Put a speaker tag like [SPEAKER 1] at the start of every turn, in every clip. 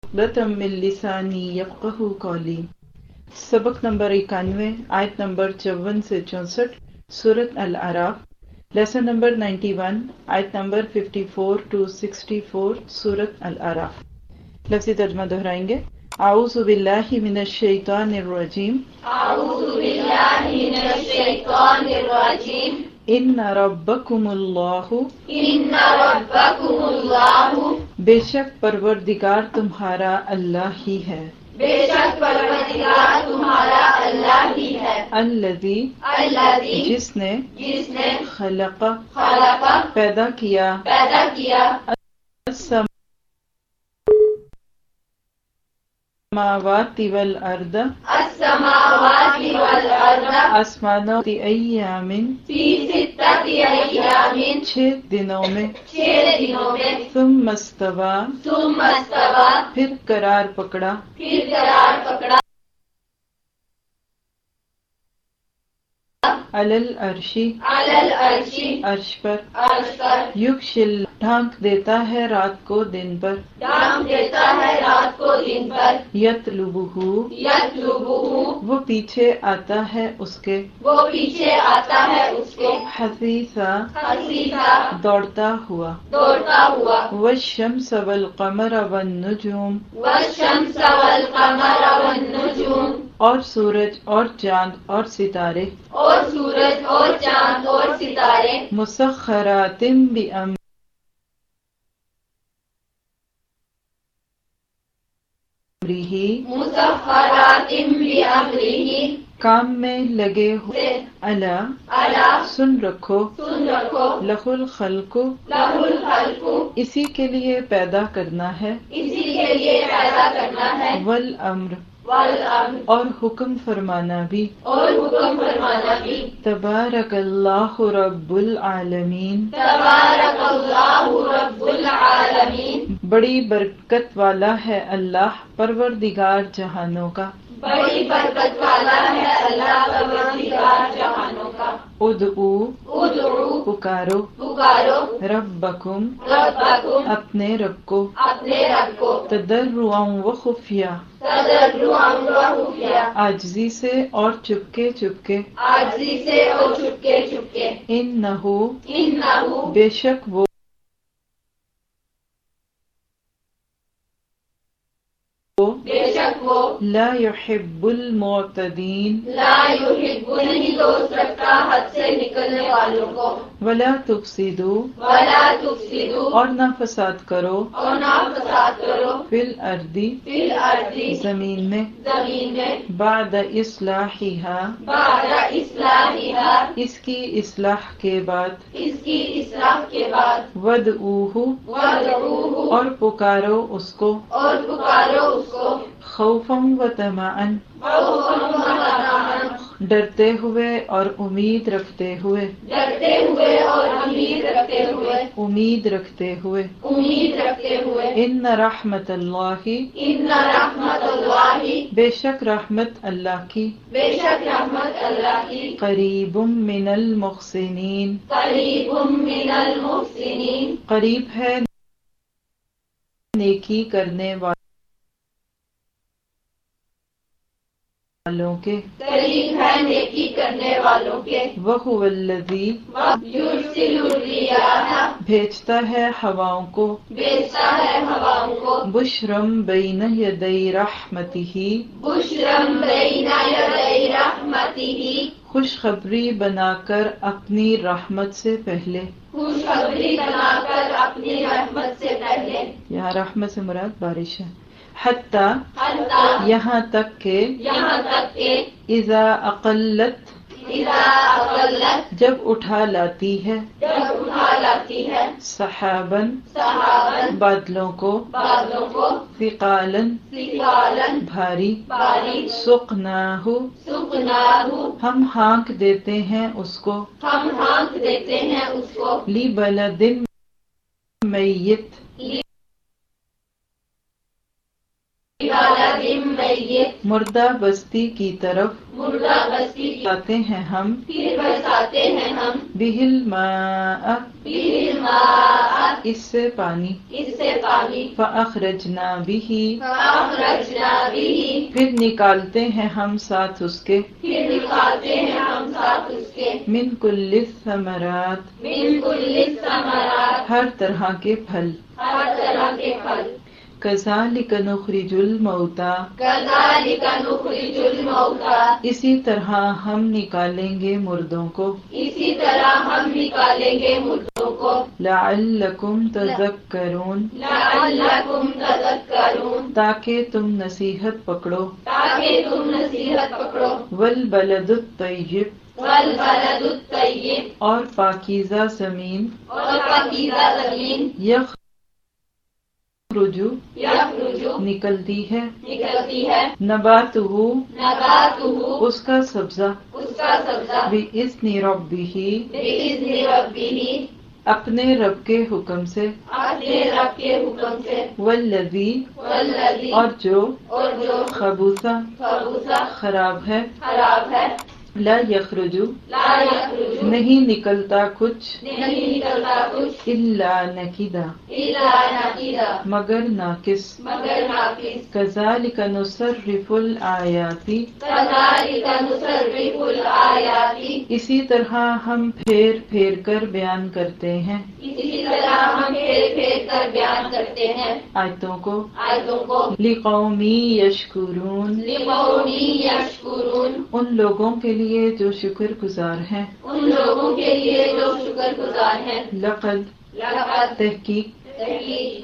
[SPEAKER 1] عقدۃ من لسانی یفقہوا قولی۔ سبق نمبر 91، آیت نمبر 54 سے 64، سورۃ الاعراف۔ لیسن نمبر 91، آیت نمبر 54 to 64، سورۃ الاعراف۔ لفظی ترجمہ دہرائیں گے۔ اعوذ باللہ من الشیطان الرجیم،
[SPEAKER 2] اعوذ باللہ من الشیطان الرجیم،
[SPEAKER 1] ان ربکم اللہ،
[SPEAKER 2] ان ربکم اللہ،
[SPEAKER 1] بے شک پروردگار تمہارا اللہ ہی ہے،
[SPEAKER 2] بے شک پروردگار تمہارا اللہ ہی ہے،
[SPEAKER 1] الذی،
[SPEAKER 2] الذی،
[SPEAKER 1] جس نے،
[SPEAKER 2] جس نے
[SPEAKER 1] خلق،
[SPEAKER 2] خلق،
[SPEAKER 1] پیدا کیا،
[SPEAKER 2] پیدا کیا،
[SPEAKER 1] السماوات والارض،
[SPEAKER 2] السماوات والارض،
[SPEAKER 1] آسمانوں کی ایام،
[SPEAKER 2] فی ستۃ ایام،
[SPEAKER 1] 6 دنوں میں،
[SPEAKER 2] 6 دنوں میں،
[SPEAKER 1] ثم استوى،
[SPEAKER 2] ثم استوى،
[SPEAKER 1] پھر قرار پکڑا،
[SPEAKER 2] پھر قرار پکڑا،
[SPEAKER 1] علی العرش،
[SPEAKER 2] علی العرش،
[SPEAKER 1] عرش پر،
[SPEAKER 2] عرش پر،
[SPEAKER 1] یغشل، ڈھانک دیتا ہے رات کو دن پر،
[SPEAKER 2] ڈھانپ دیتا ہے رات کو دن پر،
[SPEAKER 1] یطلبہ،
[SPEAKER 2] یطلبہ،
[SPEAKER 1] وہ پیچھے آتا ہے اس کے،
[SPEAKER 2] وہ پیچھے آتا ہے اس کے،
[SPEAKER 1] حثیثا،
[SPEAKER 2] حثیثا،
[SPEAKER 1] دوڑتا ہوا،
[SPEAKER 2] دوڑتا ہوا،
[SPEAKER 1] والشمس والقمر والنجوم،
[SPEAKER 2] والشمس والقمر والنجوم،
[SPEAKER 1] اور سورج اور چاند اور ستارے،
[SPEAKER 2] اور سورج اور چاند اور ستارے،
[SPEAKER 1] مسخرات بامرہ،
[SPEAKER 2] مسخرات بامرہ،
[SPEAKER 1] کام میں لگے ہوئے، الا،
[SPEAKER 2] الا،
[SPEAKER 1] سن رکھو،
[SPEAKER 2] سن رکھو،
[SPEAKER 1] لہ الخلق،
[SPEAKER 2] لہ الخلق،
[SPEAKER 1] اسی کے لیے پیدا کرنا ہے،
[SPEAKER 2] اسی کے لیے پیدا کرنا ہے،
[SPEAKER 1] والامر،
[SPEAKER 2] والامر،
[SPEAKER 1] اور حکم فرمانا بھی،
[SPEAKER 2] اور حکم فرمانا بھی،
[SPEAKER 1] تبارک اللہ رب العالمین،
[SPEAKER 2] تبارک اللہ رب العالمین،
[SPEAKER 1] بڑی برکت والا ہے اللہ پروردگار جہانوں کا،
[SPEAKER 2] بڑی برکت والا ہے اللہ پروردگار جہانوں کا،
[SPEAKER 1] ادعو،
[SPEAKER 2] ادعو،
[SPEAKER 1] پکارو،
[SPEAKER 2] پکارو،
[SPEAKER 1] ربکم،
[SPEAKER 2] ربکم،
[SPEAKER 1] اپنے رب کو،
[SPEAKER 2] اپنے رب کو،
[SPEAKER 1] تضرعا و خفیہ،
[SPEAKER 2] تضرعا و خفیہ،
[SPEAKER 1] عاجزی سے اور چپکے چپکے،
[SPEAKER 2] عاجزی سے اور چپکے چپکے،
[SPEAKER 1] انہ،
[SPEAKER 2] انہ،
[SPEAKER 1] بے شک وہ،
[SPEAKER 2] بے شک وہ،
[SPEAKER 1] لا يحب المعتدین،
[SPEAKER 2] لا یحب، نہیں دوست رکھتا حد سے نکلنے والوں کو،
[SPEAKER 1] ولا تفسدوا،
[SPEAKER 2] ولا تفسدوا،
[SPEAKER 1] اور نہ فساد کرو،
[SPEAKER 2] اور نہ فساد کرو،
[SPEAKER 1] فی الارض،
[SPEAKER 2] فی الارض،
[SPEAKER 1] زمین میں،
[SPEAKER 2] زمین میں،
[SPEAKER 1] بعد اصلاحها،
[SPEAKER 2] بعد اصلاحها،
[SPEAKER 1] اس کی اصلاح کے بعد،
[SPEAKER 2] اس کی اصلاح کے بعد،
[SPEAKER 1] ودعوہ،
[SPEAKER 2] وادعوہ،
[SPEAKER 1] اور پکارو اس کو،
[SPEAKER 2] اور پکارو اس کو،
[SPEAKER 1] خوفا و طمعا،
[SPEAKER 2] خوفا و طمعا،
[SPEAKER 1] ڈرتے ہوئے اور امید رکھتے ہوئے،
[SPEAKER 2] ڈرتے ہوئے اور امید رکھتے ہوئے،
[SPEAKER 1] امید رکھتے ہوئے،
[SPEAKER 2] امید رکھتے ہوئے،
[SPEAKER 1] ان رحمت اللہ،
[SPEAKER 2] ان رحمت اللہ،
[SPEAKER 1] بے شک رحمت اللہ کی،
[SPEAKER 2] بے شک رحمت اللہ کی،
[SPEAKER 1] قریب من المحسنین،
[SPEAKER 2] قریب من المحسنین،
[SPEAKER 1] قریب ہے نیکی کرنے والوں کے،
[SPEAKER 2] قریب ہے نیکی کرنے والوں کے،
[SPEAKER 1] وَهُوَ الَّذِي،
[SPEAKER 2] یرسل الرِّیاحَ،
[SPEAKER 1] بھیجتا ہے ہواؤں کو،
[SPEAKER 2] بھیجتا ہے ہواؤں کو،
[SPEAKER 1] بشرم بین یدی رحمتہ،
[SPEAKER 2] بشرم بین یدی رحمتہ،
[SPEAKER 1] خوشخبری بنا کر اپنی رحمت سے پہلے،
[SPEAKER 2] خوشخبری بنا کر اپنی رحمت سے پہلے،
[SPEAKER 1] یہاں رحمت سے مراد بارش ہے، حتی،
[SPEAKER 2] حتی،
[SPEAKER 1] یہاں تک کہ،
[SPEAKER 2] یہاں تک کہ،
[SPEAKER 1] اذا اقلت،
[SPEAKER 2] اذا اقلت،
[SPEAKER 1] جب اٹھا لاتی ہے،
[SPEAKER 2] جب اٹھا لاتی ہے،
[SPEAKER 1] سحاباً،
[SPEAKER 2] سحاباً،
[SPEAKER 1] بادلوں کو،
[SPEAKER 2] بادلوں کو،
[SPEAKER 1] ثقالاً،
[SPEAKER 2] ثقالاً،
[SPEAKER 1] بھاری،
[SPEAKER 2] بھاری،
[SPEAKER 1] سقناہ،
[SPEAKER 2] سقناہ،
[SPEAKER 1] ہم ہانک دیتے ہیں اس کو،
[SPEAKER 2] ہم ہانک دیتے ہیں اس کو،
[SPEAKER 1] لبلد میت،
[SPEAKER 2] لبلد میت،
[SPEAKER 1] مردہ بستی کی طرف،
[SPEAKER 2] مردہ بستی کی
[SPEAKER 1] آتے ہیں ہم
[SPEAKER 2] پھر برساتے ہیں ہم
[SPEAKER 1] بہل ماء
[SPEAKER 2] بالماء
[SPEAKER 1] اس سے پانی
[SPEAKER 2] اس سے پانی
[SPEAKER 1] فأخرجنا به
[SPEAKER 2] فأخرجنا به
[SPEAKER 1] پھر نکالتے ہیں ہم ساتھ اس کے
[SPEAKER 2] پھر نکالتے ہیں ہم ساتھ اس کے
[SPEAKER 1] من کل الثمرات
[SPEAKER 2] من کل الثمرات
[SPEAKER 1] ہر طرح کے پھل
[SPEAKER 2] ہر طرح کے پھل
[SPEAKER 1] کذالک نخرج الموتى
[SPEAKER 2] کذالک نخرج الموتى
[SPEAKER 1] اسی طرح ہم نکالیں گے مردوں کو
[SPEAKER 2] اسی طرح ہم نکالیں گے مردوں کو
[SPEAKER 1] لعلکم تذکرون
[SPEAKER 2] لعلکم تذکرون
[SPEAKER 1] تاکہ تم نصیحت پکڑو
[SPEAKER 2] تاکہ تم نصیحت پکڑو
[SPEAKER 1] والبلد الطیب
[SPEAKER 2] والبلد الطیب
[SPEAKER 1] اور پاکیزہ زمین
[SPEAKER 2] اور پاکیزہ زمین
[SPEAKER 1] یخرج
[SPEAKER 2] یخرج
[SPEAKER 1] نکلتی ہے
[SPEAKER 2] نکلتی ہے
[SPEAKER 1] نباتہ
[SPEAKER 2] نباتہ
[SPEAKER 1] اس کا سبزہ
[SPEAKER 2] اس کا سبزہ
[SPEAKER 1] بإذن ربہ
[SPEAKER 2] بإذن ربہ
[SPEAKER 1] اپنے رب کے حکم سے
[SPEAKER 2] اپنے رب کے حکم سے
[SPEAKER 1] والذی
[SPEAKER 2] والذی
[SPEAKER 1] اور جو
[SPEAKER 2] خبوثہ
[SPEAKER 1] خراب ہے
[SPEAKER 2] خراب ہے
[SPEAKER 1] لا یخرج
[SPEAKER 2] لا یخرج
[SPEAKER 1] نہیں نکلتا کچھ
[SPEAKER 2] نہیں نکلتا کچھ
[SPEAKER 1] الا نکدا
[SPEAKER 2] الا نکدا
[SPEAKER 1] مگر ناقص
[SPEAKER 2] مگر ناقص
[SPEAKER 1] کذالک نصرف الآیات
[SPEAKER 2] کذالک نصرف الآیات
[SPEAKER 1] اسی طرح ہم پھیر پھیر کر بیان کرتے ہیں
[SPEAKER 2] اسی طرح ہم پھیر پھیر کر بیان کرتے ہیں
[SPEAKER 1] آیتوں کو
[SPEAKER 2] آیتوں کو
[SPEAKER 1] لقومی یشکرون
[SPEAKER 2] لقوم یشکرون
[SPEAKER 1] ان لوگوں کے لیے جو شکر گزار ہیں
[SPEAKER 2] ان لوگوں کے لیے جو شکر گزار ہیں
[SPEAKER 1] لقد
[SPEAKER 2] لقد
[SPEAKER 1] تحقیق
[SPEAKER 2] تحقیق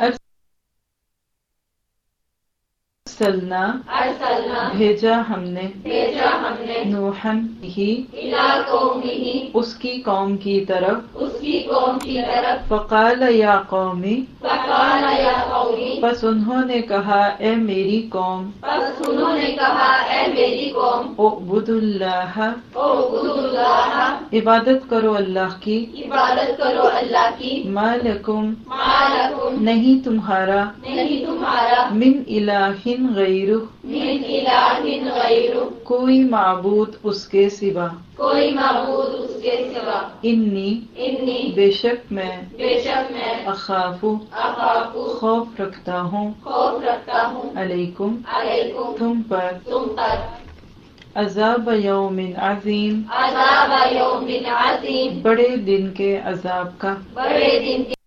[SPEAKER 1] ارسلنا
[SPEAKER 2] ارسلنا
[SPEAKER 1] بھیجا ہم نے
[SPEAKER 2] بھیجا ہم نے
[SPEAKER 1] نوحن ہی
[SPEAKER 2] الی قومہ
[SPEAKER 1] اس کی قوم کی طرف
[SPEAKER 2] اس کی قوم کی طرف
[SPEAKER 1] فقال یا قومی
[SPEAKER 2] فقال یا قومی
[SPEAKER 1] بس انہوں نے کہا اے میری قوم
[SPEAKER 2] بس انہوں نے کہا اے میری قوم
[SPEAKER 1] اعبدوا اللہ
[SPEAKER 2] اعبدوا اللہ
[SPEAKER 1] عبادت کرو اللہ کی
[SPEAKER 2] عبادت کرو اللہ کی
[SPEAKER 1] ما لکم
[SPEAKER 2] ما لکم
[SPEAKER 1] نہیں تمہارا
[SPEAKER 2] نہیں تمہارا
[SPEAKER 1] من الہ غیرہ
[SPEAKER 2] من الہ غیرہ
[SPEAKER 1] کوئی معبود اس کے سوا
[SPEAKER 2] کوئی معبود اس کے سوا
[SPEAKER 1] انی
[SPEAKER 2] انی
[SPEAKER 1] بے شک میں
[SPEAKER 2] بے شک میں
[SPEAKER 1] اخاف
[SPEAKER 2] اخاف
[SPEAKER 1] خوف رکھتا ہوں
[SPEAKER 2] خوف رکھتا ہوں
[SPEAKER 1] علیکم
[SPEAKER 2] علیکم
[SPEAKER 1] تم پر
[SPEAKER 2] تم پر
[SPEAKER 1] عذاب یوم عظیم
[SPEAKER 2] عذاب یوم عظیم
[SPEAKER 1] بڑے دن کے عذاب کا
[SPEAKER 2] بڑے دن کے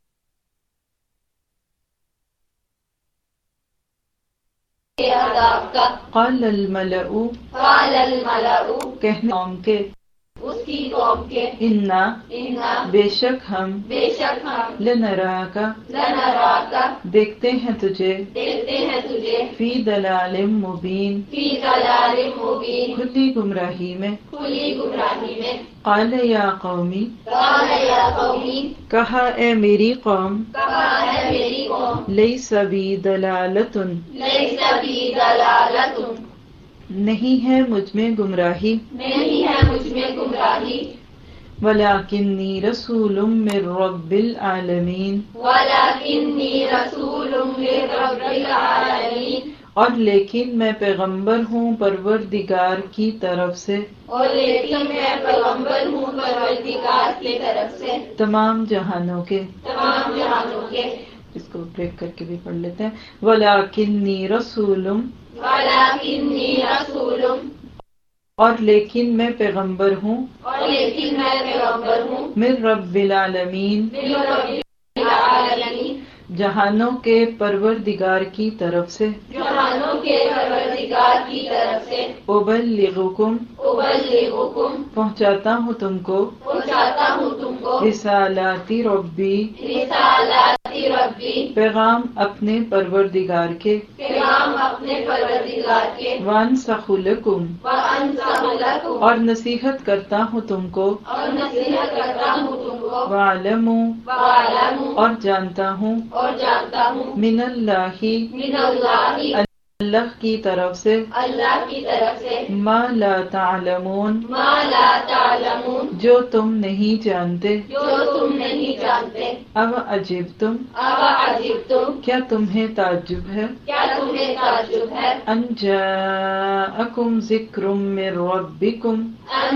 [SPEAKER 2] عذاب کا
[SPEAKER 1] قال الملأ
[SPEAKER 2] قال الملأ
[SPEAKER 1] کہنے قوم کے
[SPEAKER 2] اس کی قوم کے
[SPEAKER 1] انا
[SPEAKER 2] انا
[SPEAKER 1] بے شک ہم
[SPEAKER 2] بے شک ہم
[SPEAKER 1] لنراک
[SPEAKER 2] لنراک
[SPEAKER 1] دیکھتے ہیں تجھے
[SPEAKER 2] دیکھتے ہیں تجھے
[SPEAKER 1] فی دلال مبین
[SPEAKER 2] فی ضلال مبین
[SPEAKER 1] کھلی گمراہی میں
[SPEAKER 2] کھلی گمراہی میں
[SPEAKER 1] قال یا قومی
[SPEAKER 2] قال یا قومی
[SPEAKER 1] کہا اے میری قوم
[SPEAKER 2] کہا ہے میری قوم
[SPEAKER 1] لیس بی دلالت
[SPEAKER 2] لیس بی ضلالۃ
[SPEAKER 1] نہیں ہے مجھ میں گمراہی
[SPEAKER 2] نہیں ہے مجھ میں گمراہی
[SPEAKER 1] ولیکنی رسول من رب العالمین
[SPEAKER 2] ولکنی رسول من رب العالمین
[SPEAKER 1] اور لیکن میں پیغمبر ہوں پروردگار کی طرف سے
[SPEAKER 2] اور لیکن میں پیغمبر ہوں پروردگار کی طرف سے
[SPEAKER 1] تمام جہانوں کے
[SPEAKER 2] تمام جہانوں کے
[SPEAKER 1] اس کو بریک کر کے بھی پڑھ لیتے ہیں ولیکنی رسول
[SPEAKER 2] ولکنی رسول
[SPEAKER 1] اور لیکن میں پیغمبر ہوں
[SPEAKER 2] اور لیکن میں پیغمبر ہوں
[SPEAKER 1] من رب العالمین
[SPEAKER 2] من رب العالمین
[SPEAKER 1] جہانوں کے پروردگار کی طرف سے
[SPEAKER 2] جہانوں کے پروردگار کی طرف سے
[SPEAKER 1] ابلغکم
[SPEAKER 2] ابلغکم
[SPEAKER 1] پہنچاتا ہوں تم کو
[SPEAKER 2] پہنچاتا ہوں تم کو
[SPEAKER 1] رسالات ربی
[SPEAKER 2] رسالات ربی
[SPEAKER 1] پیغام اپنے پروردگار کے
[SPEAKER 2] پیغام اپنے پروردگار کے
[SPEAKER 1] وانصح لکم
[SPEAKER 2] وانصح لکم
[SPEAKER 1] اور نصیحت کرتا ہوں تم کو
[SPEAKER 2] اور نصیحت کرتا ہوں تم کو
[SPEAKER 1] وعلموا
[SPEAKER 2] وعلموا
[SPEAKER 1] اور جانتا ہوں
[SPEAKER 2] اور جانتا ہوں
[SPEAKER 1] من اللہ
[SPEAKER 2] من اللہ
[SPEAKER 1] اللہ کی طرف سے
[SPEAKER 2] اللہ کی طرف سے
[SPEAKER 1] ما لا تعلمون
[SPEAKER 2] ما لا تعلمون
[SPEAKER 1] جو تم نہیں جانتے
[SPEAKER 2] جو تم نہیں جانتے
[SPEAKER 1] اب عجیب تم
[SPEAKER 2] اب عجبتم
[SPEAKER 1] کیا تمہیں تعجب ہے
[SPEAKER 2] کیا تمہیں تعجب ہے
[SPEAKER 1] ان جاءکم ذکر من ربکم
[SPEAKER 2] ان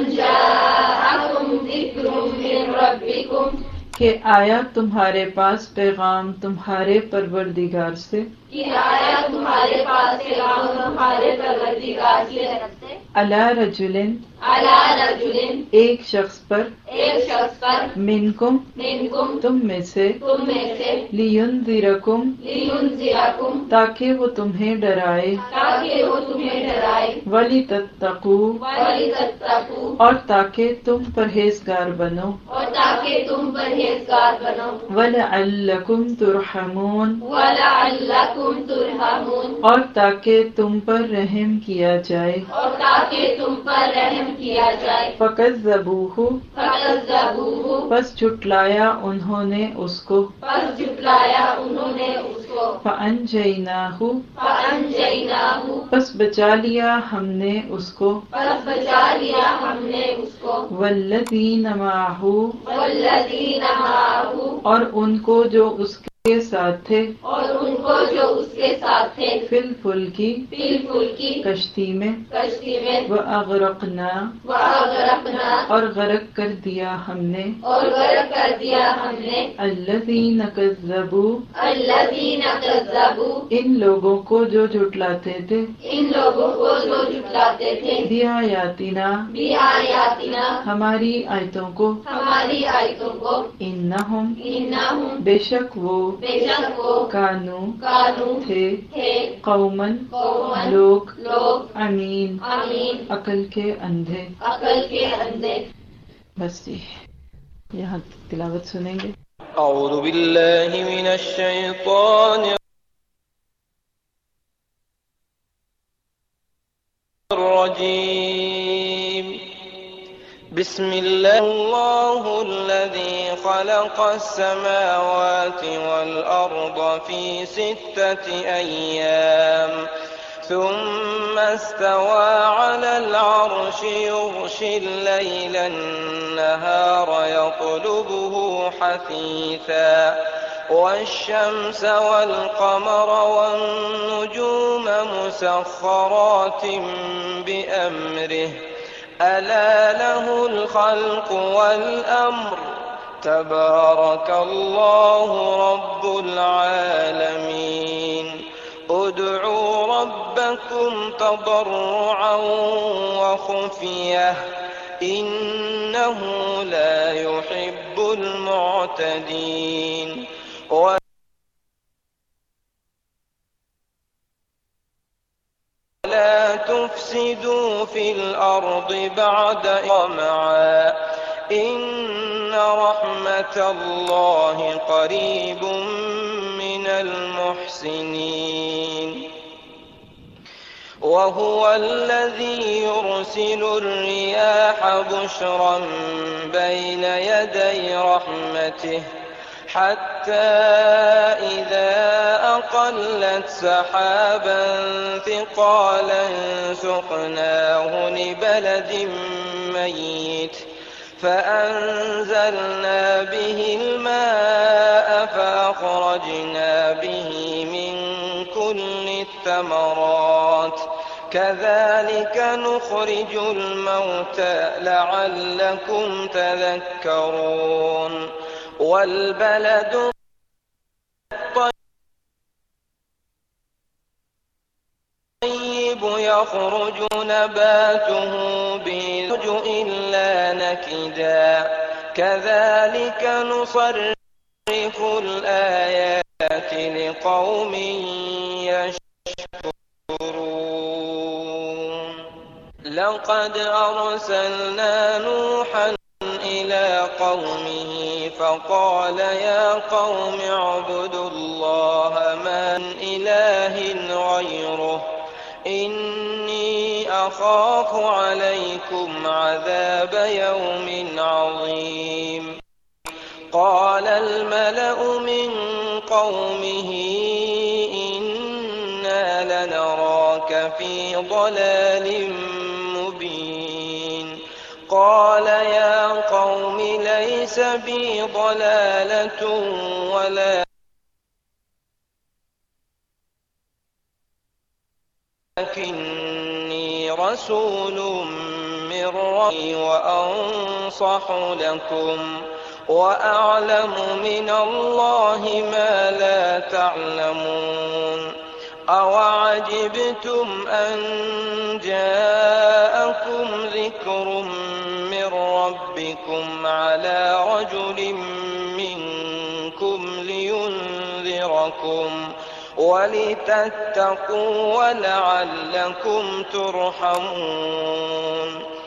[SPEAKER 2] جاءکم ذکر من ربکم
[SPEAKER 1] کہ آیا تمہارے پاس پیغام تمہارے پروردگار سے
[SPEAKER 2] کہ آیا تمہارے پاس پیغام تمہارے پروردگار سے
[SPEAKER 1] علی رجل
[SPEAKER 2] علی رجل
[SPEAKER 1] ایک شخص پر
[SPEAKER 2] ایک شخص پر
[SPEAKER 1] منکم
[SPEAKER 2] منکم
[SPEAKER 1] تم میں سے
[SPEAKER 2] تم میں سے
[SPEAKER 1] لینذرکم
[SPEAKER 2] لینذرکم
[SPEAKER 1] تاکہ وہ تمہیں ڈرائے
[SPEAKER 2] تاکہ وہ تمہیں ڈرائے
[SPEAKER 1] ولتتقوا
[SPEAKER 2] ولتتقوا
[SPEAKER 1] اور تاکہ تم پرہیزگار بنو
[SPEAKER 2] اور تاکہ تم پرہیزگار بنو
[SPEAKER 1] ولعلکم ترحمون
[SPEAKER 2] ولعلکم ترحمون
[SPEAKER 1] اور تاکہ تم پر رحم کیا جائے
[SPEAKER 2] اور تاکہ تم پر رحم کیا جائے
[SPEAKER 1] فکذبوہ
[SPEAKER 2] فکذبوہ
[SPEAKER 1] پس جھٹلایا انہوں نے اس کو
[SPEAKER 2] پس جھٹلایا انہوں نے اس کو
[SPEAKER 1] فانجیناہ
[SPEAKER 2] فانجیناہ
[SPEAKER 1] پس بچا لیا ہم نے اس کو
[SPEAKER 2] پس بچا لیا ہم نے اس کو
[SPEAKER 1] والذین معہ
[SPEAKER 2] والذین معہ
[SPEAKER 1] اور ان کو جو اس کے ساتھ تھے
[SPEAKER 2] اور ان کو جو اس کے ساتھ تھے
[SPEAKER 1] فی الفلکی
[SPEAKER 2] فی الفلکی
[SPEAKER 1] کشتی میں
[SPEAKER 2] کشتی میں
[SPEAKER 1] واغرقنا
[SPEAKER 2] واغرقنا
[SPEAKER 1] اور غرق کر دیا ہم نے
[SPEAKER 2] اور غرق کر دیا ہم نے
[SPEAKER 1] الذین کذبوا
[SPEAKER 2] الذین کذبوا
[SPEAKER 1] ان لوگوں کو جو جھٹلاتے تھے
[SPEAKER 2] ان لوگوں کو جو جھٹلاتے تھے
[SPEAKER 1] بیااتنا
[SPEAKER 2] بآیاتنا
[SPEAKER 1] ہماری آیتوں کو
[SPEAKER 2] ہماری آیتوں کو
[SPEAKER 1] انہم
[SPEAKER 2] انہم
[SPEAKER 1] بے شک وہ
[SPEAKER 2] بے شک وہ
[SPEAKER 1] کانو
[SPEAKER 2] تھے
[SPEAKER 1] قومن
[SPEAKER 2] قومن
[SPEAKER 1] لوگ
[SPEAKER 2] لوگ
[SPEAKER 1] امین
[SPEAKER 2] امین
[SPEAKER 1] عقل کے اندھے
[SPEAKER 2] عقل کے اندھے
[SPEAKER 1] بس جی یہاں تلاوت سنیں گے
[SPEAKER 3] اعوذ باللہ من الشیطان الرجیم بسم الله الذي خلق السماوات والأرض في 6 أيام ثم استوى على العرش يغشي الليل النهار يطلبه حثيثا والشمس والقمر والنجوم مسخرات بأمره ألا له الخلق والأمر تبارك الله رب العالمين ادعوا ربكم تضرعا وخفية إنه لا يحب المعتدين ولا تفسدوا في الأرض بعد إقامتها إن رحمة الله قريب من المحسنين وهو الذي يرسل الرياح بشرا بين يدي رحمته حتى إذا أقلت سحابا ثقالا سقناه لبلد ميت فأنزلنا به الماء فأخرجنا به من كل الثمرات كذلك نخرج الموتى لعلكم تذكرون والبلد الطيب يخرج نباته بالرج إلا نكدا كذلك نصرف الآيات لقوم يشكرون لقد أرسلنا نوحا إلى قومه فقال يا قوم اعبدوا الله ما من إله غيره إني أخاف عليكم عذاب يوم عظيم قال الملأ من قومه إنا لنراك في ضلال مبين قال يا قوم ليس بي ضلالة ولكني رسول من ربي وأنصح لكم وأعلم من الله ما لا تعلمون أوعجبتم أن جاءكم ذكر من ربكم على رجل منكم لينذركم ولتتقوا ولعلكم ترحمون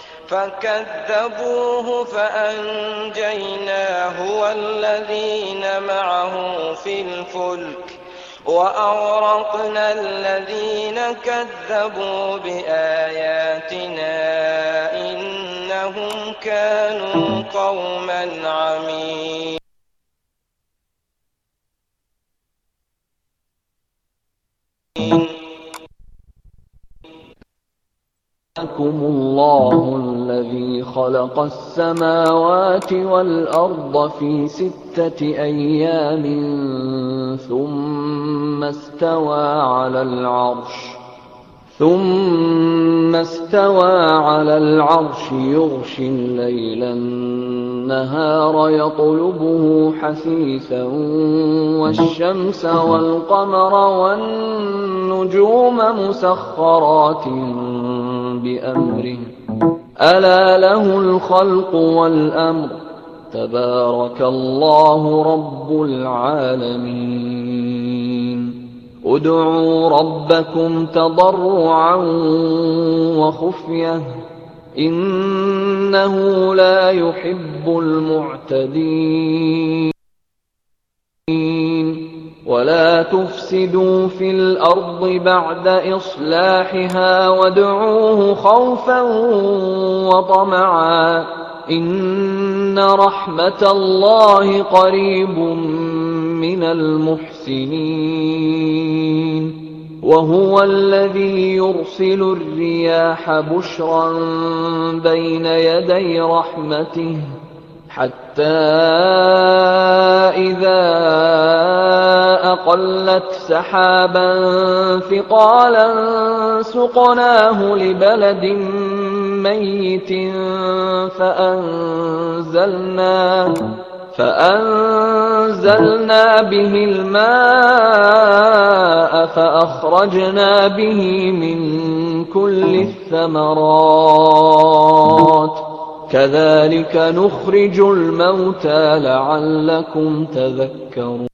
[SPEAKER 3] فكذبوه فأنجيناه والذين معه في الفلك وأغرقنا الذين كذبوا بآياتنا إنهم كانوا قوما عمين
[SPEAKER 4] الله الذي خلق السماوات والأرض في 6 أيام ثم استوى على العرش يغشي الليل النهار يطلبه حثيثا والشمس والقمر والنجوم مسخرات بأمره ألا له الخلق والأمر تبارك الله رب العالمين ادعوا ربكم تضرعا وخفية إنه لا يحب المعتدين ولا تفسدوا في الأرض بعد إصلاحها وادعوه خوفا وطمعا إن رحمة الله قريب من المحسنين وهو الذي يرسل الرياح بشرا بين يدي رحمته حتى إذا أقلت سحابا ثقالا سقناه لبلد ميت فأنزلنا به الماء فأخرجنا به من كل الثمرات كذلك نخرج الموتى لعلكم تذكرون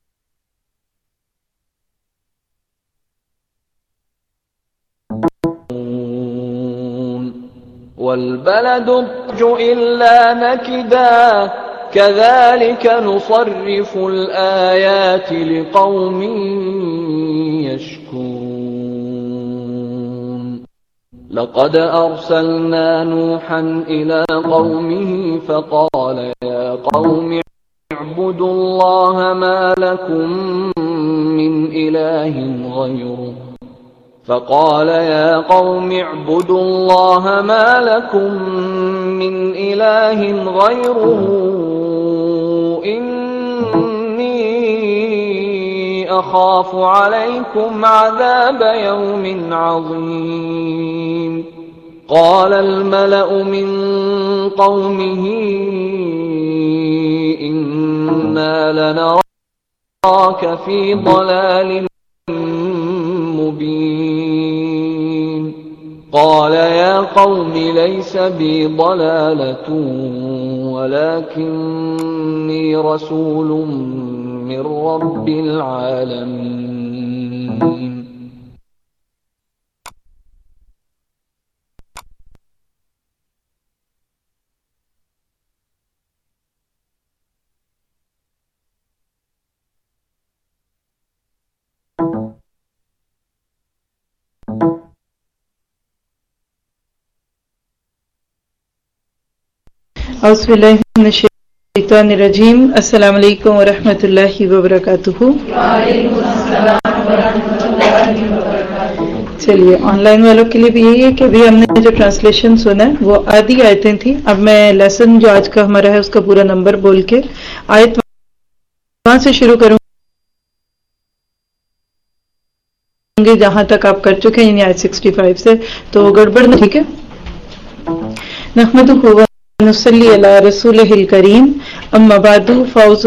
[SPEAKER 4] والبلد الضج إلا نكدا كذلك نصرف الآيات لقوم يشكرون لقد أرسلنا نوحا إلى قومه فقال يا قوم اعبدوا الله ما لكم من إله غيره إني أخاف عليكم عذاب يوم عظيم قال الملأ من قومه إنا لنراك في ضلال مبين قال يا قوم ليس بي ضلالة ولكني رسول من رب العالمين
[SPEAKER 1] أعوذ بالله من الشيطان الرجيم السلام عليكم ورحمة الله وبركاته. چلیے آن لائن والوں کے لیے بھی یہی ہے کہ ابھی ہم نے جو ٹرانسلیشن سنا ہے وہ آدھی آیتیں تھیں. اب میں لیسن جو آج کا ہمارا ہے اس کا پورا نمبر بول کے آیت وہاں سے شروع کروں گے جہاں تک آپ کر چکے ہیں، یعنی آیت 65 سے، تو گڑبڑ نہ. ٹھیک ہے. نحمدہ و نصلی علی رسولہ الکریم، اما بعد فاعوذ